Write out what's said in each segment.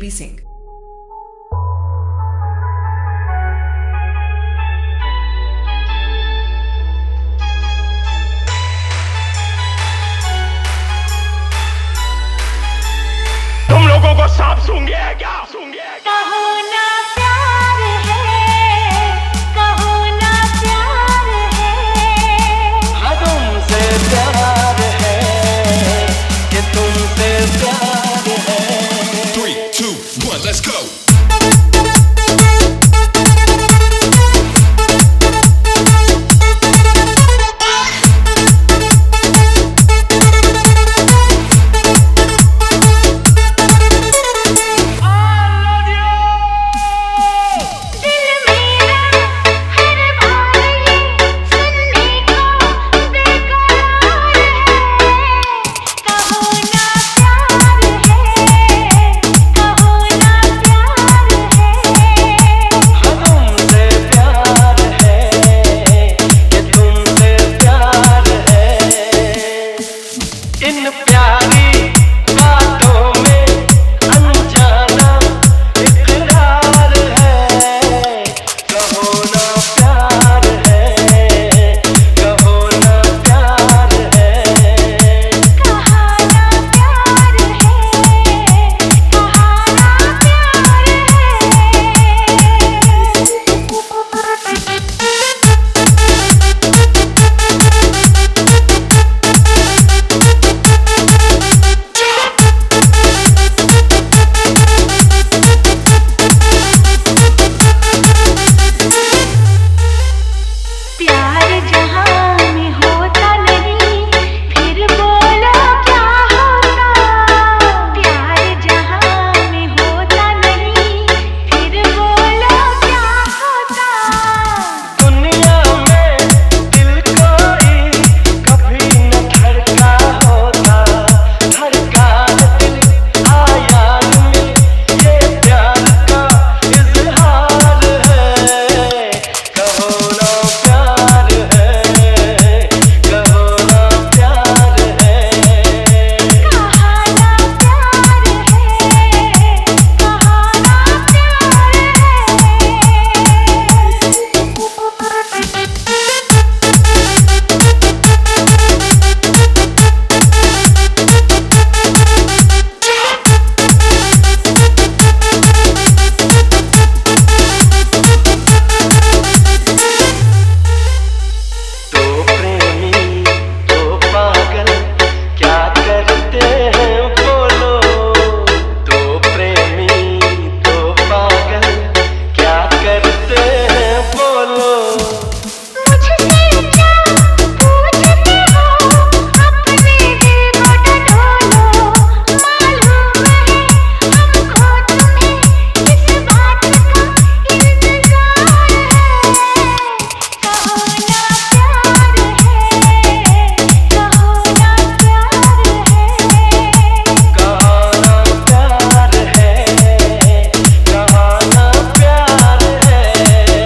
KB Singh. तुम लोगों को सांप सूंघे है क्या? सूंघे है क्या? कहो ना प्यार है, कहो ना प्यार है। हाँ तुमसे प्यार है, कि तुमसे प्यार है। 3, 2, 1, let's go. इन प्यारी बातों में अनजाना इकरार है। कहो ना प्यार है, कहो ना प्यार है। कहा ना प्यार है, कहा ना प्यार प्यार जहां में होता नहीं, फिर बोलो क्या होता। प्यार जहां में होता नहीं, फिर बोलो क्या होता। दुनिया में दिल कोई कभी न धड़का होता। धड़का दिल आया में, ये प्यार का इजहार है। कहो ना प्यार है, कहो ना प्यार है। कहा ना प्यार है, कहा ना दो प्रेमी दो पागल क्या करते हैं बोलो। दो प्रेमी दो पागल क्या करते हैं बोलो। मुझसे क्या पूछते हो, अपने दिल को टटोलो। मालूम है हमको तुम्हें इस बात का इंतजार है। कहो ना प्यार है, कहो ना प्यार है। कहा ना प्यार है, कहा ना प्यार है।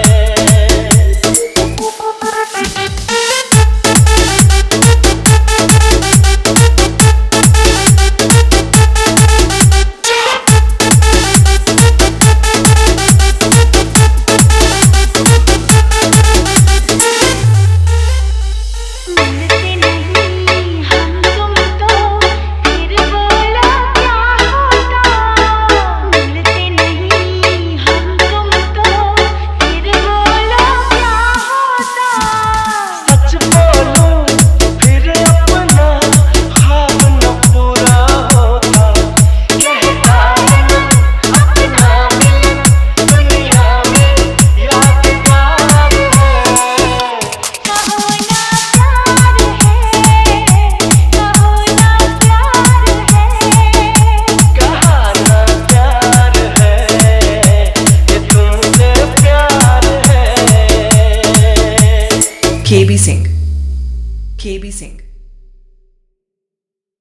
मिलते नहीं हम तुम तो, फिर बोलो क्या होता। मिलते नहीं हम तुम तो, फिर बोलो क्या होता। सच बोलूं फिर अपना ख्वाब न पूरा होता। कहता हूं अपना मिलन दुनिया में यादगार है। कहो ना प्यार है, कहो ना प्यार है। कहा ना प्यार है, कि तुमसे प्यार है। KB Singh. KB Singh.